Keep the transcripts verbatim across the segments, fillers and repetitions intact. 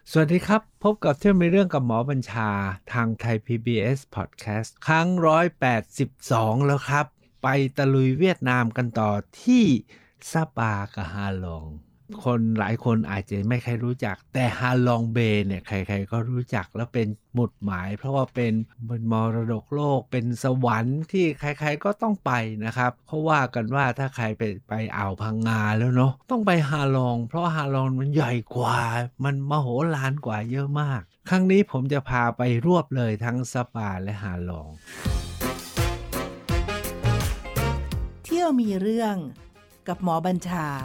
สวัสดีครับพบกับเที่ยวมีเรื่องกับหมอบัญชาทางไทย พี บี เอส Podcast ครั้งหนึ่งร้อยแปดสิบสองแล้วครับไปตะลุยเวียดนามกันต่อที่ซาปากับฮาลองคนหลายคนอาจจะไม่ค่อยรู้จักแต่ฮาลองเบย์เนี่ยใครๆก็รู้จักแล้วเป็นหมุดหมายเพราะว่าเป็นมรดกโลกเป็นสวรรค์ที่ใครๆก็ต้องไปนะครับเพราะว่ากันว่าถ้าใครไปไปอ่าวพังงาแล้วเนาะต้องไปฮาลองเพราะฮาลองมันใหญ่กว่ามันมโหฬารกว่าเยอะมากครั้งนี้ผมจะพาไปรวบเลยทั้งซาปาและฮาลองเที่ยวมีเรื่องกับหมอบัญชา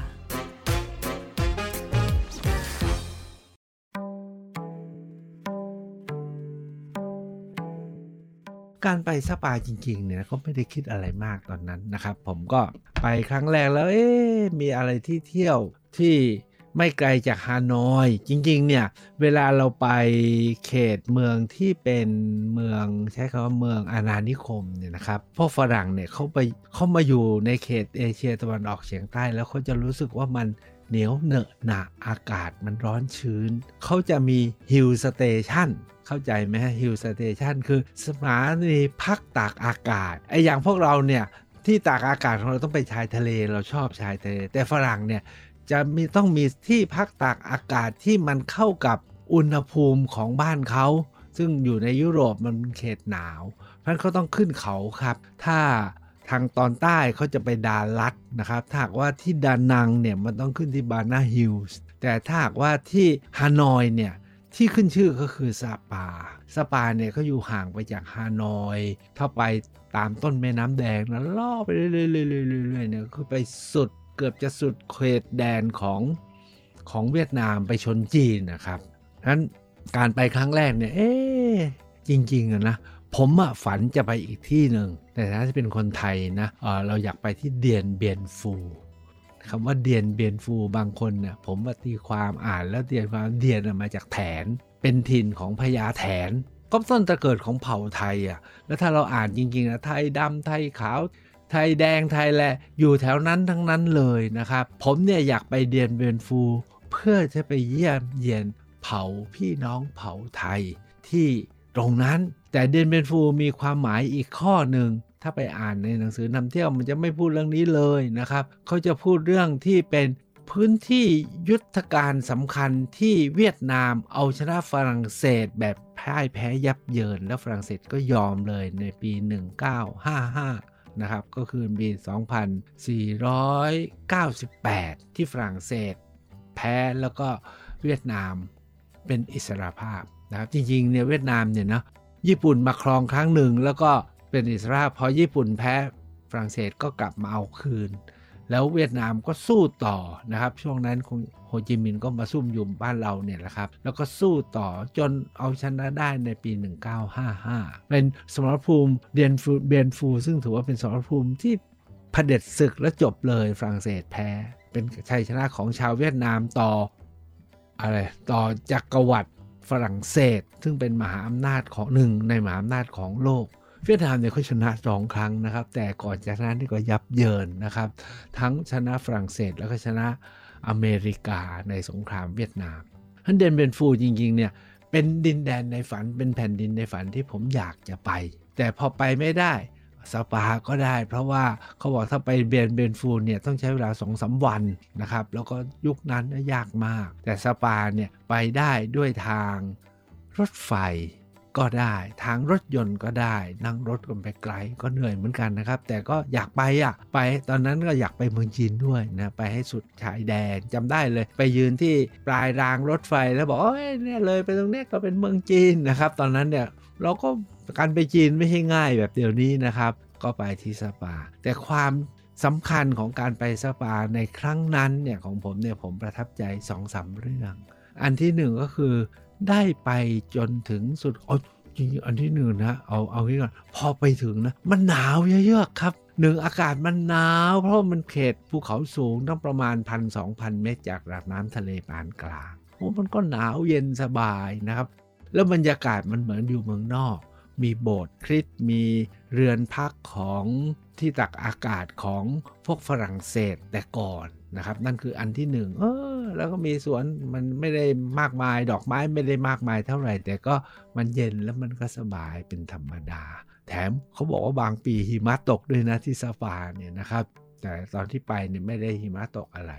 การไปซาปาจริงๆเนี่ยก็ไม่ได้คิดอะไรมากตอนนั้นนะครับผมก็ไปครั้งแรกแล้วเอ๊ะมีอะไรที่เที่ยวที่ไม่ไกลจากฮานอยจริงๆเนี่ยเวลาเราไปเขตเมืองที่เป็นเมืองใช้คำว่าเมืองอาณานิคมเนี่ยนะครับพวกฝรั่งเนี่ยเขาไปเขามาอยู่ในเขตเอเชียตะวันออกเฉียงใต้แล้วเขาจะรู้สึกว่ามันเหนียวเหนอะหนะอากาศมันร้อนชื้นเขาจะมีฮิลสเตชันเข้าใจไหมฮะฮิลสเตชันคือสถานีพักตากอากาศไอ้อย่างพวกเราเนี่ยที่ตากอากาศของเราต้องไปชายทะเลเราชอบชายทะเลแต่ฝรั่งเนี่ยจะมีต้องมีที่พักตากอากาศที่มันเข้ากับอุณหภูมิของบ้านเขาซึ่งอยู่ในยุโรปมันเป็นเขตหนาวเพราะฉะนั้นเขาต้องขึ้นเขาครับถ้าทางตอนใต้เขาจะไปดาลัดนะครับถ้าหากว่าที่ดานังเนี่ยมันต้องขึ้นที่บานาฮิลส์แต่ถ้าหากว่าที่ฮานอยเนี่ยที่ขึ้นชื่อก็คือซาปาซาปาเนี่ยก็อยู่ห่างไปจากฮานอยถ้าไปตามต้นแม่น้ำแดงแล้วล่อไปเรื่อยๆๆๆเนี่ยคือไปสุดเกือบจะสุดเขตแดนของของเวียดนามไปชนจีนนะครับนั้นการไปครั้งแรกเนี่ยเอ๊ะจริงๆอะนะผมอะฝันจะไปอีกที่หนึ่งแต่ถ้าจะเป็นคนไทยนะ เอ่อ เราอยากไปที่เดียนเบียนฟูคำว่าเดียนเบียนฟูบางคนเนี่ยผมมาตีความอ่านแล้วเดียนความเดียนมาจากแถนเป็นถิ่นของพญาแถนก็ต้นตระเกิดของเผ่าไทยอ่ะแล้วถ้าเราอ่านจริงๆนะไทยดำไทยขาวไทยแดงไทยแลอยู่แถวนั้นทั้งนั้นเลยนะครับผมเนี่ยอยากไปเดียนเบียนฟูเพื่อจะไปเยี่ยมเยียนเผ่าพี่น้องเผ่าไทยที่ตรงนั้นแต่เดียนเบียนฟูมีความหมายอีกข้อหนึ่งถ้าไปอ่านในหนังสือนำเที่ยวมันจะไม่พูดเรื่องนี้เลยนะครับเขาจะพูดเรื่องที่เป็นพื้นที่ยุทธการสำคัญที่เวียดนามเอาชนะฝรั่งเศสแบบพ่ายแพ้ยับเยินแล้วฝรั่งเศสก็ยอมเลยในปีหนึ่งพันเก้าร้อยห้าสิบห้านะครับก็คือปีสองพันสี่ร้อยเก้าสิบแปดที่ฝรั่งเศสแพ้แล้วก็เวียดนามเป็นอิสรภาพนะครับจริงๆเนี่ยเวียดนามเนี่ยนะญี่ปุ่นมาครองครั้งหนึ่งแล้วก็เป็นอิสรภาพพอญี่ปุ่นแพ้ฝรั่งเศสก็กลับมาเอาคืนแล้วเวียดนามก็สู้ต่อนะครับช่วงนั้นโฮจิมินห์ก็มาซุ่มอยู่บ้านเราเนี่ยแหละครับแล้วก็สู้ต่อจนเอาชนะได้ในปีหนึ่งพันเก้าร้อยห้าสิบห้าเป็นสมรภูมิเดียนฟูเบียนฟูซึ่งถือว่าเป็นสมรภูมิที่เผด็จศึกและจบเลยฝรั่งเศสแพ้เป็นชัยชนะของชาวเวียดนามต่ออะไรต่อจักรวรรดิฝรั่งเศสซึ่งเป็นมหาอำนาจของหนึ่งในมหาอำนาจของโลกเวียดนามเนี่ยเขาชนะสองครั้งนะครับแต่ก่อนจากนั้นนี่ก็ยับเยินนะครับทั้งชนะฝรั่งเศสแล้วก็ชนะอเมริกาในสงครามเวียดนามฮันเดนเบนฟูจริงๆเนี่ยเป็นดินแดนในฝันเป็นแผ่นดินในฝันที่ผมอยากจะไปแต่พอไปไม่ได้ซาปาก็ได้เพราะว่าเขาบอกถ้าไปเบียนเบนฟูเนี่ยต้องใช้เวลา สองถึงสาม วันนะครับแล้วก็ยุคนั้นยากมากแต่ซาปาเนี่ยไปได้ด้วยทางรถไฟก็ได้ทางรถยนต์ก็ได้นั่งรถกันไปไกลก็เหนื่อยเหมือนกันนะครับแต่ก็อยากไปอ่ะไปตอนนั้นก็อยากไปเมืองจีนด้วยนะไปให้สุดชายแดนจำได้เลยไปยืนที่ปลายรางรถไฟแล้วบอกโอ้ยเนี่ยเลยไปตรงนี้ก็เป็นเมืองจีนนะครับตอนนั้นเนี่ยเราก็การไปจีนไม่ใช่ง่ายแบบเดี๋ยวนี้นะครับก็ไปที่ซาปาแต่ความสำคัญของการไปซาปาในครั้งนั้นเนี่ยของผมเนี่ยผมประทับใจ สองถึงสาม เรื่องอันที่หนึ่งก็คือได้ไปจนถึงสุดอ๋อจริงๆอันที่หนึ่งนะเอาเอางี้ก่อนพอไปถึงนะมันหนาวเยอะๆครับหนึ่งอากาศมันหนาวเพราะมันเขตภูเขาสูงต้องประมาณ หนึ่งพันสองพัน เมตรจากระดับน้ำทะเลปานกลางโอ้มันก็หนาวเย็นสบายนะครับแล้วบรรยากาศมันเหมือนอยู่เมืองนอกมีโบสถ์คริสต์มีเรือนพักของที่ตักอากาศของพวกฝรั่งเศสแต่ก่อนนะครับนั่นคืออันที่หนึ่งเออแล้วก็มีสวนมันไม่ได้มากมายดอกไม้ไม่ได้มากมายเท่าไหร่แต่ก็มันเย็นแล้วมันก็สบายเป็นธรรมดาแถมเขาบอกว่าบางปีหิมะตกด้วยนะที่ซาฟาเนี่ยนะครับแต่ตอนที่ไปเนี่ยไม่ได้หิมะตกอะไร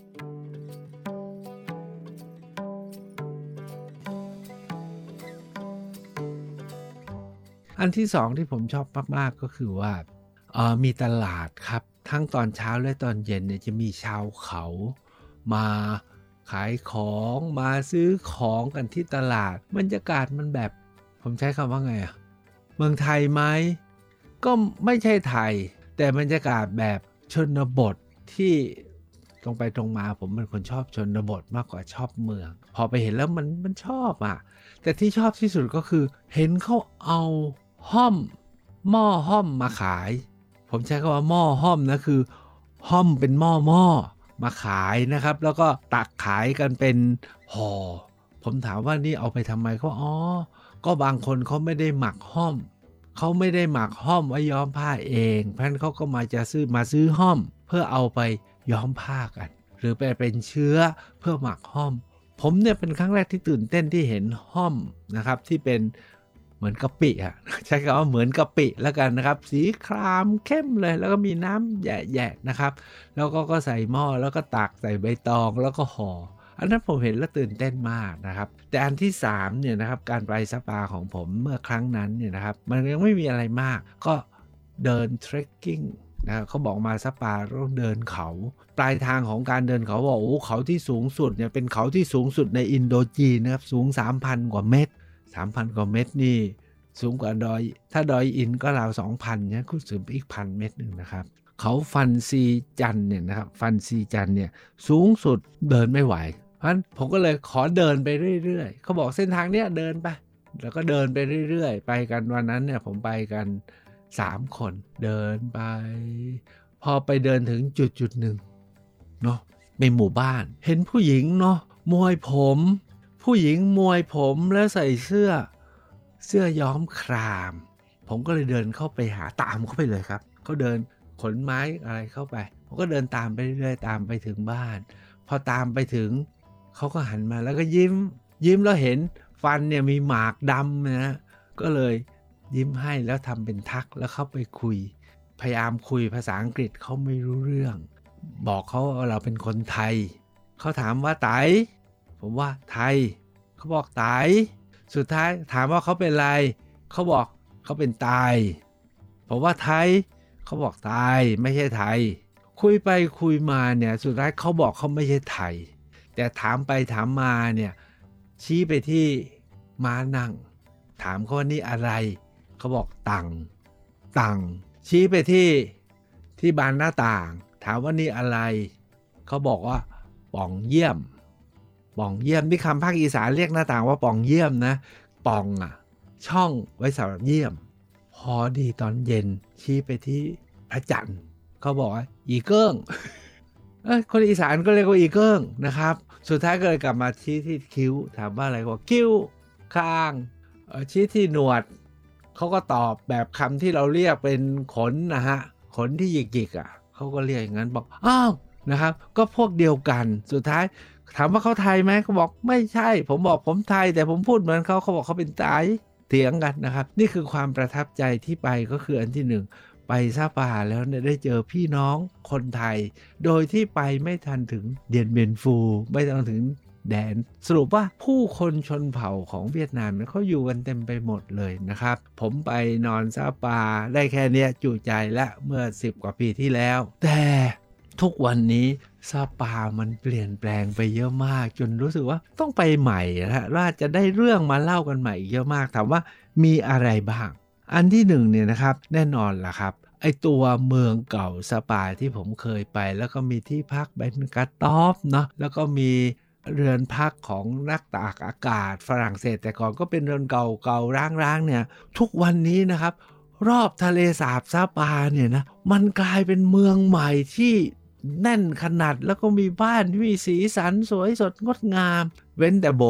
อันที่สองที่ผมชอบมากๆก็คือว่าเอ่อมีตลาดครับทั้งตอนเช้าและตอนเย็นเนี่ยจะมีชาวเขามาขายของมาซื้อของกันที่ตลาดบรรยากาศมันแบบผมใช้คำว่าไงอะเมืองไทยไหมก็ไม่ใช่ไทยแต่บรรยากาศแบบชนบทที่ตรงไปตรงมาผมเป็นคนชอบชนบทมากกว่าชอบเมืองพอไปเห็นแล้วมันมันชอบอ่ะแต่ที่ชอบที่สุดก็คือเห็นเขาเอาห้อมหม้อห้อมมาขายผมใช้คำว่าหม้อห้อมนะคือห้อมเป็นหม้อหม้อมาขายนะครับแล้วก็ตักขายกันเป็นห่อผมถามว่านี่เอาไปทำไมเขาอ๋อก็บางคนเขาไม่ได้หมักห้อมเขาไม่ได้หมักห้อมไว้ย้อมผ้าเองเพราะฉะนั้นเขาก็มาจะซื้อมาซื้อห้อมเพื่อเอาไปย้อมผ้ากันหรือไปเป็นเชื้อเพื่อหมักห้อมผมเนี่ยเป็นครั้งแรกที่ตื่นเต้นที่เห็นห้อมนะครับที่เป็นเหมือนกะปิอ่ะใช้คำว่าเหมือนกะปิแล้วกันนะครับสีครามเข้มเลยแล้วก็มีน้ำแย่ๆนะครับแล้วก็ก็ใส่หม้อแล้วก็ตักใส่ใบตองแล้วก็ห่ออันนั้นผมเห็นแล้วตื่นเต้นมากนะครับแต่อันที่สามเนี่ยนะครับการไปสปาของผมเมื่อครั้งนั้นเนี่ยนะครับมันยังไม่มีอะไรมากก็เดินเทรคกิ้งนะเขาบอกมาสปาต้องเดินเขาปลายทางของการเดินเขาบอกโอ้เขาที่สูงสุดเนี่ยเป็นเขาที่สูงสุดในอินโดจีนนะครับสูง สามพัน กว่าเมตร สามพัน กว่าเมตรนี่สูงกว่าดอยถ้าดอยอินก็ราว สองพัน เนี่ยคุณสูงไปอีก หนึ่งพัน เมตรนึงนะครับเขาฟันซีจันเนี่ยนะครับฟันซีจันเนี่ยสูงสุดเดินไม่ไหวเพราะฉะนั้นผมก็เลยขอเดินไปเรื่อยๆเขาบอกเส้นทางเนี้ยเดินไปแล้วก็เดินไปเรื่อยๆไปกันวันนั้นเนี่ยผมไปกันสามคนเดินไปพอไปเดินถึงจุดจุดหนึ่งเนาะในหมู่บ้านเห็นผู้หญิงเนาะมวยผมผู้หญิงมวยผมแล้วใส่เสื้อเสื้อย้อมครามผมก็เลยเดินเข้าไปหาตามเข้าไปเลยครับเขาเดินขนไม้อะไรเข้าไปผมก็เดินตามไปเรื่อยๆตามไปถึงบ้านพอตามไปถึงเขาก็หันมาแล้วก็ยิ้มยิ้มแล้วเห็นฟันเนี่ยมีหมากดำนะก็เลยยิ้มให้แล้วทำเป็นทักแล้วเข้าไปคุยพยายามคุยภาษาอังกฤษเขาไม่รู้เรื่องบอกเขาว่าเราเป็นคนไทยเขาถามว่าไตผมว่าไทยเขาบอกไตสุดท้ายถามว่าเขาเป็นอะไรเขาบอกเขาเป็นไตผมว่าไทยเขาบอกไทยไม่ใช่ไทยคุยไปคุยมาเนี่ยสุดท้ายเขาบอกเขาไม่ใช่ไทยแต่ถามไปถามมาเนี่ยชี้ไปที่ม้านั่งถามเขาว่านี่อะไรเขาบอกตังตังชี้ไปที่ที่บานหน้าต่างถามว่านี่อะไรเขาบอกว่าป่องเยี่ยมป่องเยี่ยมที่คำภาคอีสานเรียกหน้าต่างว่าป่องเยี่ยมนะป่องอ่ะช่องไว้สำหรับเยี่ยมพอดีตอนเย็นชี้ไปที่พระจันทร์เขาบอกว่าอีเกิ้งเอ้ยคนอีสานก็เรียกว่าอีเกิ้งนะครับสุดท้ายก็เลยกลับมาชี้ที่คิ้วถามว่าอะไรว่าคิ้วข้างชี้ที่หนวดเขาก็ตอบแบบคำที่เราเรียกเป็นขนนะฮะขนที่หยิกๆอ่ะเขาก็เรียกอย่างนั้นบอกอ้าวนะครับก็พวกเดียวกันสุดท้ายถามว่าเขาไทยไหมเขาบอกไม่ใช่ผมบอกผมไทยแต่ผมพูดเหมือนเขาเขาบอกเขาเป็นไทยเถียงกันนะครับนี่คือความประทับใจที่ไปก็คืออันที่หนึ่งไปซาปาแล้วเนี่ยได้เจอพี่น้องคนไทยโดยที่ไปไม่ทันถึงเดียนเบียนฟูไม่ต้องถึงแดนสรุปว่าผู้คนชนเผ่าของเวียดนามเนี่ยเขาอยู่กันเต็มไปหมดเลยนะครับผมไปนอนซาปาได้แค่เนี้ยจุใจละเมื่อสิบกว่าปีที่แล้วแต่ทุกวันนี้ซาปามันเปลี่ยนแปลงไปเยอะมากจนรู้สึกว่าต้องไปใหม่นะว่าจะได้เรื่องมาเล่ากันใหม่เยอะมากถามว่ามีอะไรบ้างอันที่หนึ่งเนี่ยนะครับแน่นอนล่ะครับไอตัวเมืองเก่าซาปาที่ผมเคยไปแล้วก็มีที่พักเป็นกระต๊อบเนาะแล้วก็มีเรือนพักของนักตากอากาศฝรั่งเศสแต่ก่อนก็เป็นเรือนเก่าๆร้างๆเนี่ยทุกวันนี้นะครับรอบทะเลสาบซาปาเนี่ยนะมันกลายเป็นเมืองใหม่ที่แน่นขนาดแล้วก็มีบ้านที่มีสีสันสวยสดงดงามเว้นแต่โบสถ์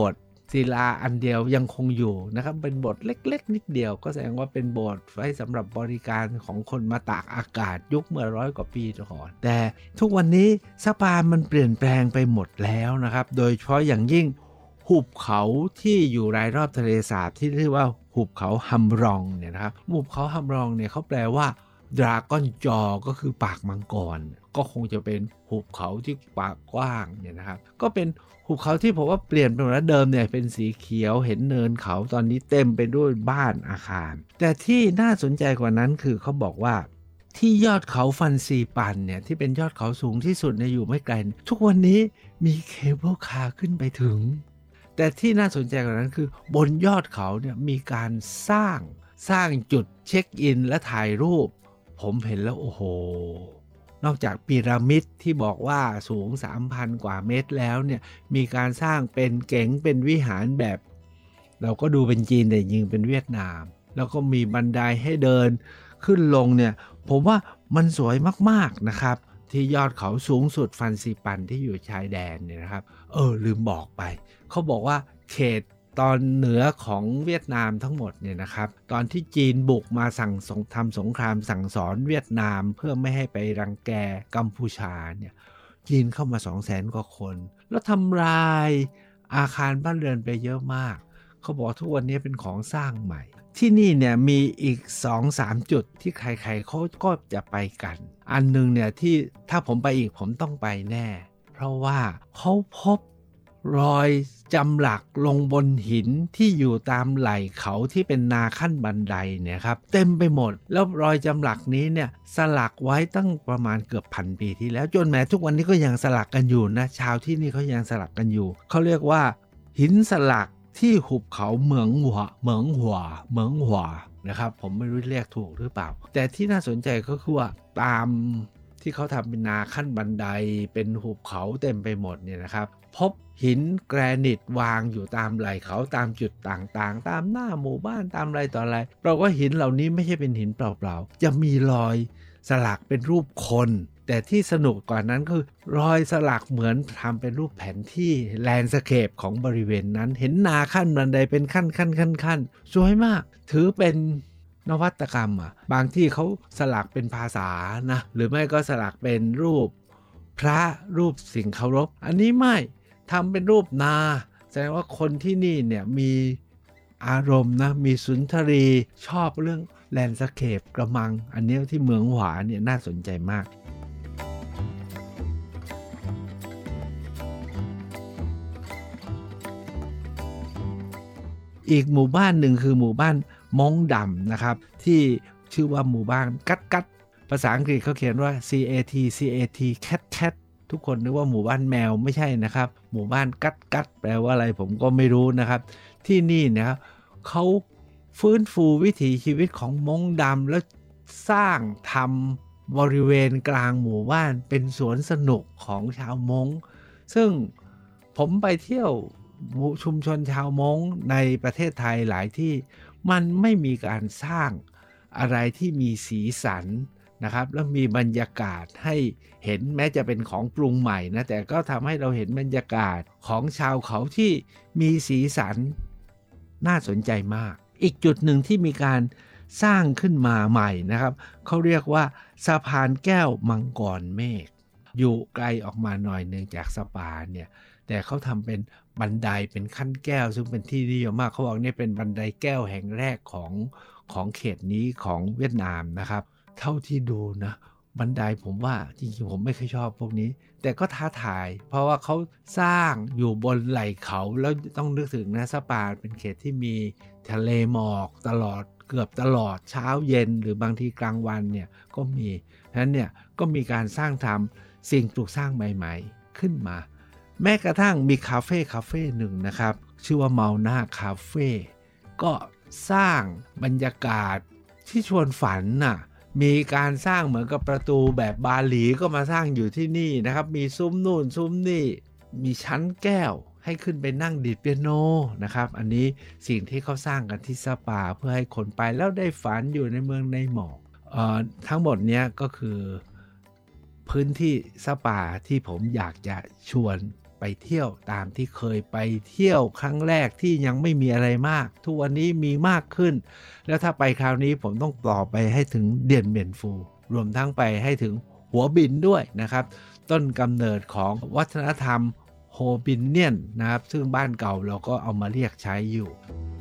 ศิลาอันเดียวยังคงอยู่นะครับเป็นโบสถ์เล็กๆนิดเดียวก็แสดงว่าเป็นโบสถ์ไว้สำหรับบริการของคนมาตากอากาศยุคเมื่อร้อยกว่าปีก่อนแต่ทุกวันนี้สปามันเปลี่ยนแปลงไปหมดแล้วนะครับโดยเฉพาะอย่างยิ่งหุบเขาที่อยู่รายรอบทะเลสาบที่เรียกว่าหุบเขาฮัมรองเนี่ยนะครับหุบเขาฮัมรองเนี่ยเขาแปลว่าดราก้อนจอก็คือปากมังกรก็คงจะเป็นหุบเขาที่ปากกว้างเนี่ยนะครับก็เป็นหุบเขาที่ผมว่าเปลี่ยนไปหมดแล้วเดิมเนี่ยเป็นสีเขียวเห็นเนินเขาตอนนี้เต็มไปด้วยบ้านอาคารแต่ที่น่าสนใจกว่านั้นคือเขาบอกว่าที่ยอดเขาฟันซีปันเนี่ยที่เป็นยอดเขาสูงที่สุดในอยู่ไม่ไกลทุกวันนี้มีเคเบิลคาร์ขึ้นไปถึงแต่ที่น่าสนใจกว่านั้นคือบนยอดเขาเนี่ยมีการสร้างสร้างจุดเช็คอินและถ่ายรูปผมเห็นแล้วโอ้โหนอกจากพีระมิดที่บอกว่าสูง สามพัน กว่าเมตรแล้วเนี่ยมีการสร้างเป็นเก๋งเป็นวิหารแบบเราก็ดูเป็นจีนแต่จริงเป็นเวียดนามแล้วก็มีบันไดให้เดินขึ้นลงเนี่ยผมว่ามันสวยมากๆนะครับที่ยอดเขาสูงสุดฟันซีปันที่อยู่ชายแดนเนี่ยนะครับเออลืมบอกไปเขาบอกว่าเขตตอนเหนือของเวียดนามทั้งหมดเนี่ยนะครับตอนที่จีนบุกมาสั่งสงทำสงครามสั่งสอนเวียดนามเพื่อไม่ให้ไปรังแกกัมพูชาเนี่ยจีนเข้ามา สองแสน กว่าคนแล้วทำลายอาคารบ้านเรือนไปเยอะมากเขาบอกทุกวันนี้เป็นของสร้างใหม่ที่นี่เนี่ยมีอีก สองสาม จุดที่ใครๆเขาก็จะไปกันอันนึงเนี่ยที่ถ้าผมไปอีกผมต้องไปแน่เพราะว่าเขาพบรอยจำหลักลงบนหินที่อยู่ตามไหล่เขาที่เป็นนาขั้นบันไดเนี่ยครับเต็มไปหมดแล้วรอยจำหลักนี้เนี่ยสลักไว้ตั้งประมาณเกือบพันปีที่แล้วจนแม้ทุกวันนี้ก็ยังสลักกันอยู่นะชาวที่นี่เขายังสลักกันอยู่เขาเรียกว่าหินสลักที่หุบเขาเหมืองหัวเหมืองหัวเหมืองหัวนะครับผมไม่รู้เรียกถูกหรือเปล่าแต่ที่น่าสนใจก็คือว่าตามที่เขาทำเป็นนาขั้นบันไดเป็นหุบเขาเต็มไปหมดเนี่ยนะครับพบหินแกรนิตวางอยู่ตามไหล่เขาตามจุดต่างๆตามหน้าหมู่บ้านตามอะไรต่ออะไรเพราะว่าหินเหล่านี้ไม่ใช่เป็นหินเปล่าๆจะมีรอยสลักเป็นรูปคนแต่ที่สนุกกว่านั้นคือรอยสลักเหมือนทำเป็นรูปแผนที่แลนด์สเคปของบริเวณนั้นเห็นนาขั้นบันไดเป็นขั้นขั้นขั้นขั้นสวยมากถือเป็นนวัตกรรมอ่ะบางที่เขาสลักเป็นภาษานะหรือไม่ก็สลักเป็นรูปพระรูปสิ่งเคารพอันนี้ไม่ทำเป็นรูปนาแสดงว่าคนที่นี่เนี่ยมีอารมณ์นะมีสุนทรีชอบเรื่องแลนด์สเคปกระมังอันนี้ที่เมืองหวาเนี่ยน่าสนใจมากอีกหมู่บ้านหนึ่งคือหมู่บ้านมงดำนะครับที่ชื่อว่าหมู่บ้านกัดกัดภาษาอังกฤษเขาเขียนว่า C A T C A T cat cat ทุกคนนึกว่าหมู่บ้านแมวไม่ใช่นะครับหมู่บ้านกัดกัดแปลว่าอะไรผมก็ไม่รู้นะครับที่นี่นะครับเขาฟื้นฟูวิถีชีวิตของมงดำแล้วสร้างทำบริเวณกลางหมู่บ้านเป็นสวนสนุกของชาวมงซึ่งผมไปเที่ยวชุมชนชาวมงในประเทศไทยหลายที่มันไม่มีการสร้างอะไรที่มีสีสันนะครับแล้วมีบรรยากาศให้เห็นแม้จะเป็นของปรุงใหม่นะแต่ก็ทำให้เราเห็นบรรยากาศของชาวเขาที่มีสีสันน่าสนใจมากอีกจุดหนึ่งที่มีการสร้างขึ้นมาใหม่นะครับเขาเรียกว่าสะพานแก้วมังกรเมฆอยู่ไกลออกมาหน่อยหนึ่งจากสปาเนี่ยแต่เขาทำเป็นบันไดเป็นขั้นแก้วซึ่งเป็นที่นิยมมากเขาบอกนี่เป็นบันไดแก้วแห่งแรกของของเขตนี้ของเวียดนามนะครับเท่าที่ดูนะบันไดผมว่าจริงๆผมไม่เคยชอบพวกนี้แต่ก็ท้าทายเพราะว่าเขาสร้างอยู่บนไหล่เขาแล้วต้องนึกถึงนะสปาเป็นเขตที่มีทะเลหมอกตลอดเกือบตลอดเช้าเย็นหรือบางทีกลางวันเนี่ยก็มีฉะนั้นเนี่ยก็มีการสร้างทำสิ่งปลูกสร้างใหม่ๆขึ้นมาแม้กระทั่งมีคาเฟ่คาเฟ่หนึ่งนะครับชื่อว่าเมาน่าคาเฟ่ก็สร้างบรรยากาศที่ชวนฝันน่ะมีการสร้างเหมือนกับประตูแบบบาหลีก็มาสร้างอยู่ที่นี่นะครับมีซุ้มนู่นซุ้มนี่มีชั้นแก้วให้ขึ้นไปนั่งดีดเปียโนนะครับอันนี้สิ่งที่เขาสร้างกันที่สปาเพื่อให้คนไปแล้วได้ฝันอยู่ในเมืองในหมอกเอ่อทั้งหมดเนี้ยก็คือพื้นที่สปาที่ผมอยากจะชวนไปเที่ยวตามที่เคยไปเที่ยวครั้งแรกที่ยังไม่มีอะไรมากทุกวันนี้มีมากขึ้นแล้วถ้าไปคราวนี้ผมต้องต่อไปให้ถึงเดียนเบียนฟูรวมทั้งไปให้ถึงหัวบินด้วยนะครับต้นกำเนิดของวัฒนธรรมโฮบินเนียนนะครับซึ่งบ้านเก่าเราก็เอามาเรียกใช้อยู่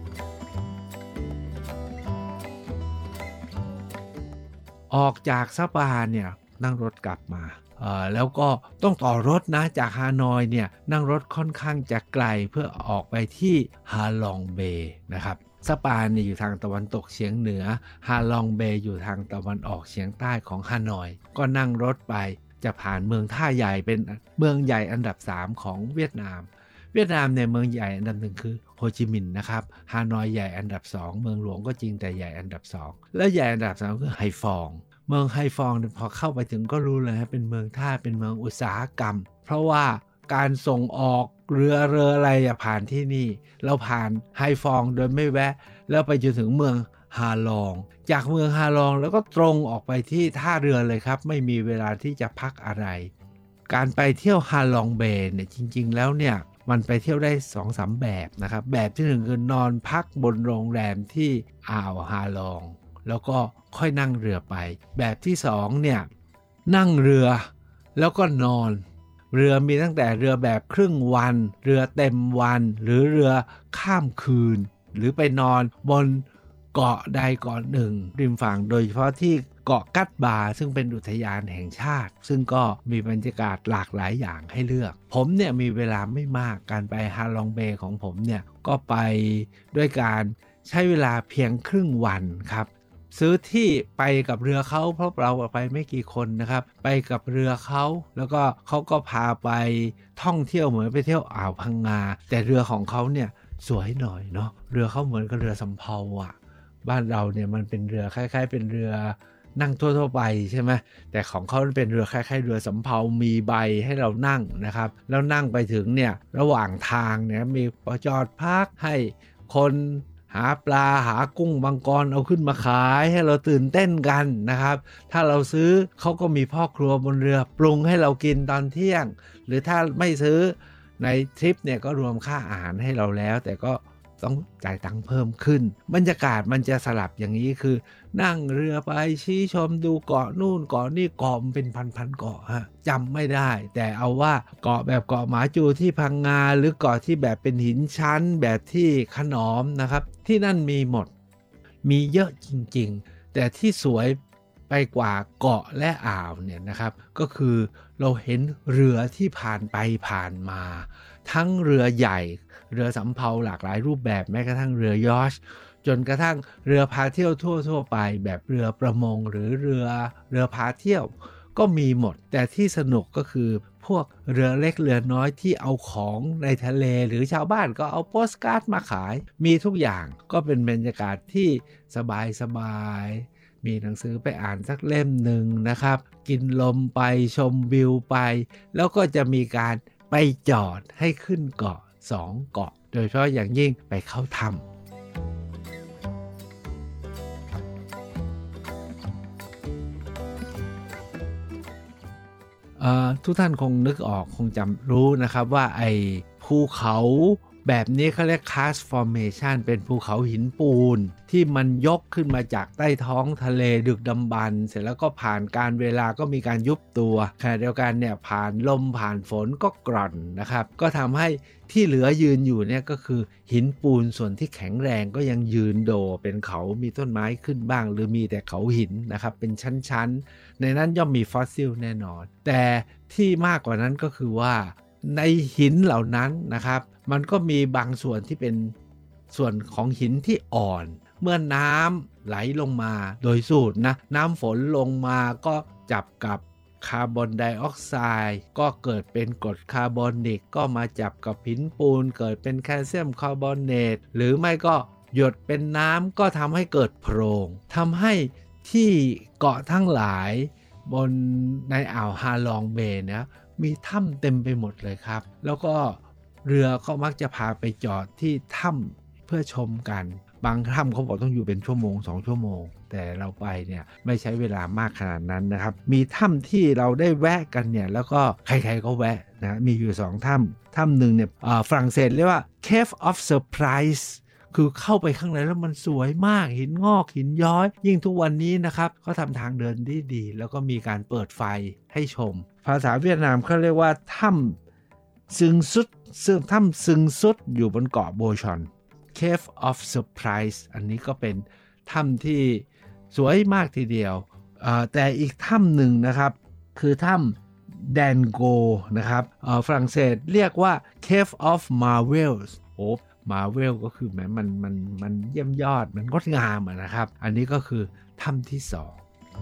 ออกจากซาปาเนี่ยนั่งรถกลับมาแล้วก็ต้องต่อรถนะจากฮานอยเนี่ยนั่งรถค่อนข้างจะไกลเพื่อออกไปที่ฮาลองเบย์นะครับซาปาเนี่ยอยู่ทางตะวันตกเฉียงเหนือฮาลองเบย์อยู่ทางตะวันออกเฉียงใต้ของฮานอยก็นั่งรถไปจะผ่านเมืองท่าใหญ่เป็นเมืองใหญ่อันดับสามของเวียดนามเวียดนามเนี่ยเมืองใหญ่อันดับหนึ่งคือโฮจิมินห์นะครับฮานอยใหญ่อันดับสองเมืองหลวงก็จริงแต่ใหญ่อันดับสองและใหญ่อันดับสามคือไฮฟองเมืองไฮฟองพอเข้าไปถึงก็รู้เลยฮะเป็นเมืองท่าเป็นเมืองอุตสาหกรรมเพราะว่าการส่งออกเรือเรืออะไรผ่านที่นี่เราผ่านไฮฟองโดยไม่แวะแล้วไปจนถึงเมืองฮาลองจากเมืองฮาลองแล้วก็ตรงออกไปที่ท่าเรือเลยครับไม่มีเวลาที่จะพักอะไรการไปเที่ยวฮาลองเบย์เนี่ยจริงๆแล้วเนี่ยมันไปเที่ยวได้ สองถึงสาม แบบนะครับแบบที่หนึ่งคือนอนพักบนโรงแรมที่อ่าวฮาลองแล้วก็ค่อยนั่งเรือไปแบบที่สองเนี่ยนั่งเรือแล้วก็นอนเรือมีตั้งแต่เรือแบบครึ่งวันเรือเต็มวันหรือเรือข้ามคืนหรือไปนอนบนเกาะใดเกาะหนึ่งริมฝั่งโดยเฉพาะที่เกาะกัดบาซึ่งเป็นอุทยานแห่งชาติซึ่งก็มีบรรยากาศหลากหลายอย่างให้เลือกผมเนี่ยมีเวลาไม่มากการไปฮาลองเบย์ของผมเนี่ยก็ไปด้วยการใช้เวลาเพียงครึ่งวันครับซื้อที่ไปกับเรือเขาเพราะเราไปไม่กี่คนนะครับไปกับเรือเขาแล้วก็เขาก็พาไปท่องเที่ยวเหมือนไปเที่ยวอ่าวพังงาแต่เรือของเขาเนี่ยสวยหน่อยเนาะเรือเขาเหมือนกับเรือสำเภาอ่ะบ้านเราเนี่ยมันเป็นเรือคล้ายๆเป็นเรือนั่งทั่วๆไปใช่ไหมแต่ของเขาเป็นเรือคล้ายๆเรือสำเภามีใบให้เรานั่งนะครับแล้วนั่งไปถึงเนี่ยระหว่างทางเนี่ยมีจอดพักให้คนหาปลาหากุ้งมังกรเอาขึ้นมาขายให้เราตื่นเต้นกันนะครับถ้าเราซื้อเขาก็มีพ่อครัวบนเรือปรุงให้เรากินตอนเที่ยงหรือถ้าไม่ซื้อในทริปเนี่ยก็รวมค่าอาหารให้เราแล้วแต่ก็ต้องจ่ายตังค์เพิ่มขึ้นบรรยากาศมันจะสลับอย่างนี้คือนั่งเรือไปชี้ชมดูเกาะนู่นเกาะนี่เกาะมันเป็นพันๆเกาะฮะจำไม่ได้แต่เอาว่าเกาะแบบเกาะหมาจูที่พังงาหรือเกาะที่แบบเป็นหินชั้นแบบที่ขนอมนะครับที่นั่นมีหมดมีเยอะจริงๆแต่ที่สวยไปกว่าเกาะและอ่าวเนี่ยนะครับก็คือเราเห็นเรือที่ผ่านไปผ่านมาทั้งเรือใหญ่เรือสำเภาหลากหลายรูปแบบแม้กระทั่งเรือยอชท์จนกระทั่งเรือพาเที่ยวทั่วๆไปแบบเรือประมงหรือเรือเรือพาเที่ยวก็มีหมดแต่ที่สนุกก็คือพวกเรือเล็กเรือน้อยที่เอาของในทะเลหรือชาวบ้านก็เอาโปสการ์ดมาขายมีทุกอย่างก็เป็นบรรยากาศที่สบายๆมีหนังสือไปอ่านสักเล่มหนึ่งนะครับกินลมไปชมวิวไปแล้วก็จะมีการไปจอดให้ขึ้นเกาะสองเกาะโดยเฉพาะอย่างยิ่งไปเข้าถ้ำทุกท่านคงนึกออกคงจำรู้นะครับว่าไอ้ภูเขาแบบนี้เขาเรียก karst formation เป็นภูเขาหินปูนที่มันยกขึ้นมาจากใต้ท้องทะเลดึกดำบรรพ์เสร็จแล้วก็ผ่านการเวลาก็มีการยุบตัวขณะเดียวกันเนี่ยผ่านลมผ่านฝนก็กร่อนนะครับก็ทำให้ที่เหลือยืนอยู่เนี่ยก็คือหินปูนส่วนที่แข็งแรงก็ยังยืนโดเป็นเขามีต้นไม้ขึ้นบ้างหรือมีแต่เขาหินนะครับเป็นชั้นๆในนั้นย่อมมีฟอสซิลแน่นอนแต่ที่มากกว่านั้นก็คือว่าในหินเหล่านั้นนะครับมันก็มีบางส่วนที่เป็นส่วนของหินที่อ่อนเมื่อน้ำไหลลงมาโดยสูตรนะน้ำฝนลงมาก็จับกับคาร์บอนไดออกไซด์ก็เกิดเป็นกรดคาร์บอนิกก็มาจับกับหินปูนเกิดเป็นแคลเซียมคาร์บอเนตหรือไม่ก็หยดเป็นน้ำก็ทำให้เกิดโพรงทำให้ที่เกาะทั้งหลายบนในอ่าวฮาลองเบย์นะมีถ้ำเต็มไปหมดเลยครับแล้วก็เรือก็มักจะพาไปจอดที่ถ้ำเพื่อชมกันบางถ้ำเขาบอกต้องอยู่เป็นชั่วโมงสองชั่วโมงแต่เราไปเนี่ยไม่ใช้เวลามากขนาดนั้นนะครับมีถ้ำที่เราได้แวะกันเนี่ยแล้วก็ใครๆก็แวะนะมีอยู่สองถ้ำถ้ำหนึ่งเนี่ยฝรั่งเศสเรียกว่า Cave of Surprise คือเข้าไปข้างในแล้วมันสวยมากหินงอกหินย้อยยิ่งทุกวันนี้นะครับเขาทำทางเดินที่ดีแล้วก็มีการเปิดไฟให้ชมภาษาเวียดนามเขาเรียกว่าถ้ำซึงซุดซึ่งถ้ำซึงซุดอยู่บนเกาะโบชอน Cave of Surprise อันนี้ก็เป็นถ้ำที่สวยมากทีเดียวแต่อีกถ้ำหนึ่งนะครับคือถ้ำแดนโกนะครับฝรั่งเศสเรียกว่า Cave of Marvels โอ้ Marvel ก็คือแม้มันมันมันเยี่ยมยอดมันงดงามนะครับอันนี้ก็คือถ้ำที่สอง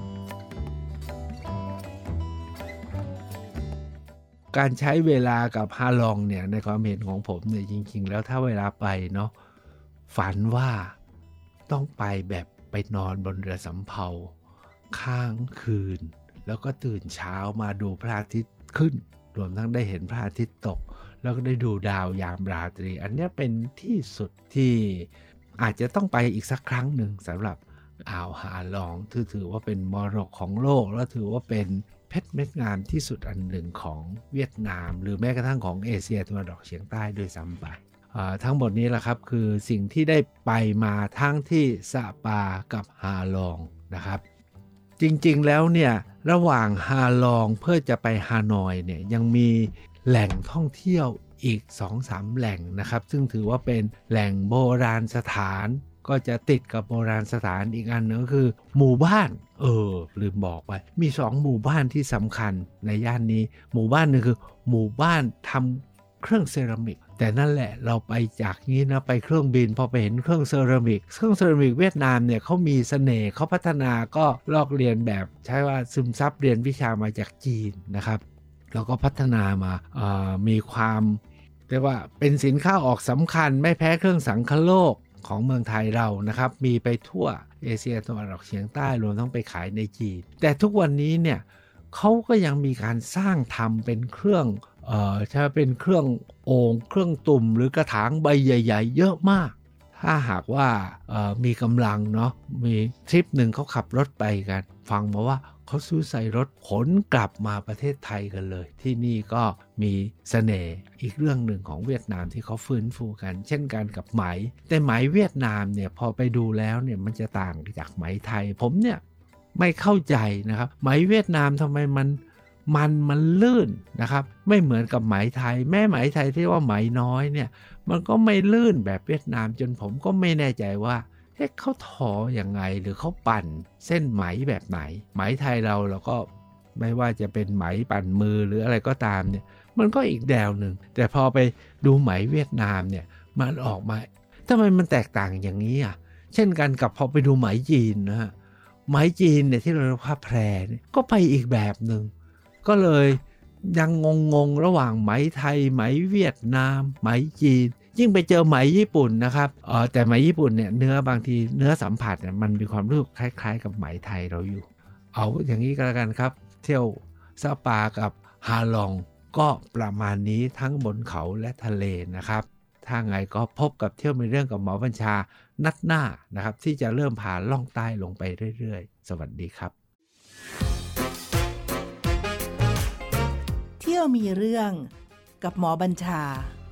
การใช้เวลากับฮาลองเนี่ยในความเห็นของผมเนี่ยจริงๆแล้วถ้าเวลาไปเนาะฝันว่าต้องไปแบบไปนอนบนเรือสำเภาค้างคืนแล้วก็ตื่นเช้ามาดูพระอาทิตย์ขึ้นรวมทั้งได้เห็นพระอาทิตย์ตกแล้วก็ได้ดูดาวยามราตรีอันนี้เป็นที่สุดที่อาจจะต้องไปอีกสักครั้งหนึ่งสำหรับอ่าวฮาลองที่ถือว่าเป็นมรดกของโลกและถือว่าเป็นเพชรเม็ดงามที่สุดอันหนึ่งของเวียดนามหรือแม้กระทั่งของเอเชียตะวันออกเฉียงใต้ด้วยซ้ำไปทั้งหมดนี้แหละครับคือสิ่งที่ได้ไปมาทั้งที่สะปากับฮาลองนะครับจริงๆแล้วเนี่ยระหว่างฮาลองเพื่อจะไปฮานอยเนี่ยยังมีแหล่งท่องเที่ยวอีก สองถึงสาม แหล่งนะครับซึ่งถือว่าเป็นแหล่งโบราณสถานก็จะติดกับโบราณสถานอีกอันนึงก็คือหมู่บ้านเออลืมบอกไปมีสองหมู่บ้านที่สำคัญในย่านนี้หมู่บ้านนึงคือหมู่บ้านทำเครื่องเซรามิกแต่นั่นแหละเราไปจากนี้นะไปเครื่องบินพอไปเห็นเครื่องเซรามิกเครื่องเซรามิกเวียดนามเนี่ยเขามีเสน่ห์เขาพัฒนาก็ลอกเรียนแบบใช้ว่าซึมซับเรียนวิชามาจากจีนนะครับแล้วก็พัฒนามามีความเรียกว่าเป็นสินค้าออกสำคัญไม่แพ้เครื่องสังคโลกของเมืองไทยเรานะครับมีไปทั่วเอเชียตะวันออกเฉียงใต้รวมทั้งไปขายในจีนแต่ทุกวันนี้เนี่ยเขาก็ยังมีการสร้างทำเป็นเครื่องเอ่อถ้าเป็นเครื่องโอ่งเครื่องตุ่มหรือกระถางใบใหญ่ๆเยอะมากถ้าหากว่ามีกำลังเนาะมีทริปหนึ่งเขาขับรถไปกันฟังมาว่าเขาซื้อใส่รถขนกลับมาประเทศไทยกันเลยที่นี่ก็มีเสน่ห์อีกเรื่องหนึ่งของเวียดนามที่เขาฟื้นฟูกันเช่นกันกับไหมแต่ไหมเวียดนามเนี่ยพอไปดูแล้วเนี่ยมันจะต่างจากไหมไทยผมเนี่ยไม่เข้าใจนะครับไหมเวียดนามทำไมมันมันมันลื่นนะครับไม่เหมือนกับไหมไทยแม่ไหมไทยที่ว่าไหมน้อยเนี่ยมันก็ไม่ลื่นแบบเวียดนามจนผมก็ไม่แน่ใจว่าเฮ้เขาทออย่างไงหรือเขาปั่นเส้นไหมแบบไหนไหมไทยเราเราก็ไม่ว่าจะเป็นไหมปั่นมือหรืออะไรก็ตามเนี่ยมันก็อีกแนวหนึ่งแต่พอไปดูไหมเวียดนามเนี่ยมันออกมาทำไมมันแตกต่างอย่างนี้อ่ะเช่นกันกับพอไปดูไหมจีนนะฮะไหมจีนเนี่ยที่เราเรียกว่าแพรเนี่ยก็ไปอีกแบบหนึ่งก็เลยยังงงๆระหว่างไหมไทยไหมเวียดนามไหมจีนยิ่งไปเจอไหมญี่ปุ่นนะครับเออแต่ไหมญี่ปุ่นเนี่ยเนื้อบางทีเนื้อสัมผัสเนี่ยมันมีความรู้สึกคล้ายๆกับไหมไทยเราอยู่เอาอย่างนี้ก็แล้วกันครับเที่ยวซาปากับฮาลองก็ประมาณนี้ทั้งบนเขาและทะเลนะครับถ้าไงก็พบกับเที่ยวมีเรื่องกับหมอบัญชานัดหน้านะครับที่จะเริ่มผ่านล่องใต้ลงไปเรื่อยๆสวัสดีครับเที่ยวมีเรื่องกับหมอบัญชา